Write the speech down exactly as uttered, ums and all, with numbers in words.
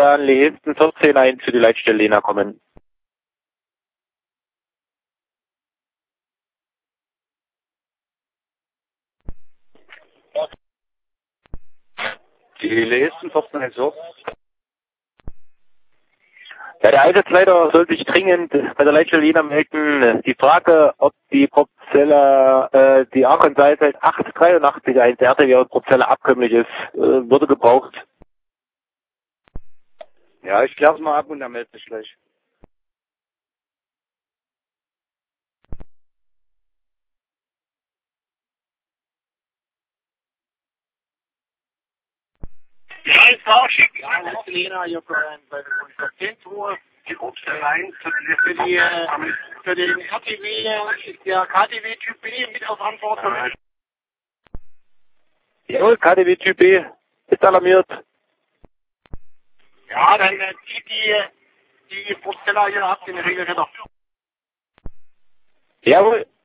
an Lehesten vierzehn eins für die Leitstelle Lena kommen. Die Lehesten vierzehn eins so. Ja, der Einsatzleiter soll sich dringend bei der Leitstelle Lena melden. Die Frage, ob die Propzeller, äh, die Argon Seilfeld acht dreiundachtzig eins R T W und Propzeller abkömmlich ist, äh, würde gebraucht. Ja, ich klär's mal ab und dann melde ich gleich. Ja, ist auch schick. Ja, letzte Lena, hier bei der Konstantintour, die Propzeller eins für die, äh, für den R T W ist der K T W Typ B mit auf Verantwortung. Jawohl, K T W Typ B ist alarmiert. Ja, dann äh, zieht die, die Propzeller hier ab, in der Regel wieder. Jawohl.